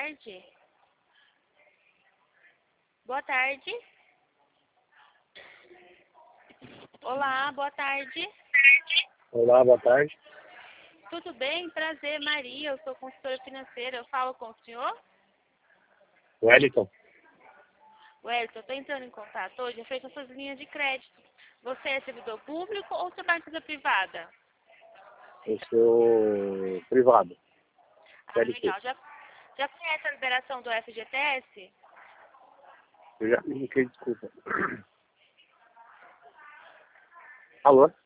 tarde. Boa tarde. Olá, boa tarde. Olá, boa tarde. Tudo bem? Prazer, Maria. Eu sou consultora financeira. Eu falo com o senhor? Wellington. Wellington, eu estou entrando em contato hoje referente às suas linhas de crédito. Você é servidor público ou você vai em empresa privada? Eu sou privado. Ah, legal. Já conhece a liberação do FGTS? Eu já me desculpa. Alô?